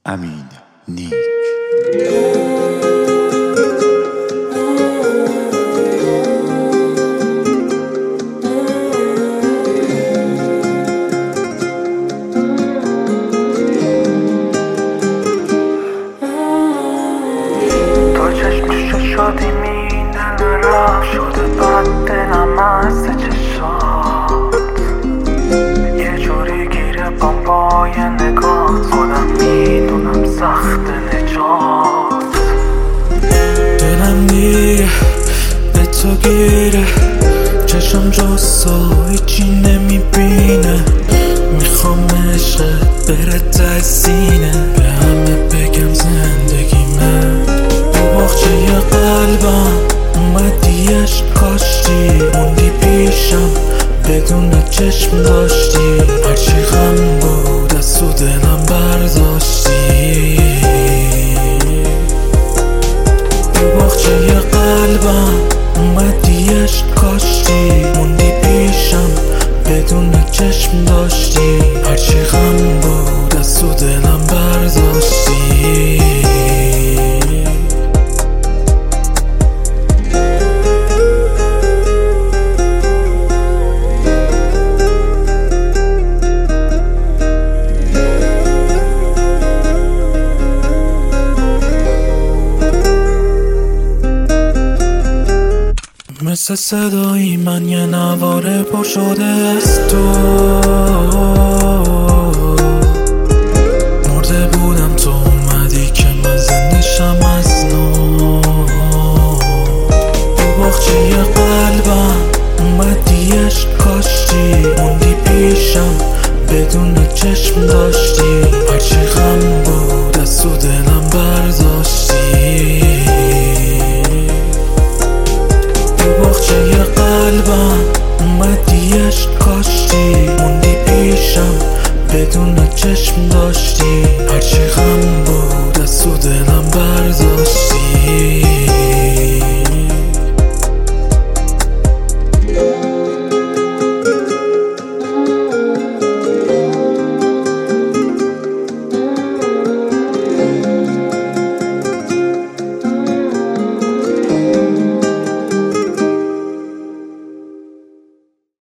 امین نیک. تو چشمشو شدی میدن راه شده بد دلم از چشات، یه جوری گیره بامبای نگات، خودم میدونم سخت نجات. دلم دیگه به تو گیره، چشم جز تو هیچی نمیبینه، میخوام عشقت بره ته سینه، به همه بگم زندگیمه. تو باغچه قلبم اومدیش کاشتی، موندی پیشم بدون چشم داشتی، هرچی غم بود از تو دلم برداشتی. تو باغچه قلبم اومدیش کاشتی، موندی پیشم بدون چشم داشتی، هرچی غم بود از تو دلم برداشتی. مثل صدایی من یه نواره پر شده از تو، مرده بودم تو اومدی که من زندشم از نو. تو باغچه قلبم اومدیش کاشتی، موندی پیشم بدون چشم داشتی، هرچی غم بود از تو دلم برداشتی. باغچه قلبم اومدیش کاشتی، موندی پیشم بدون چشم داشتی،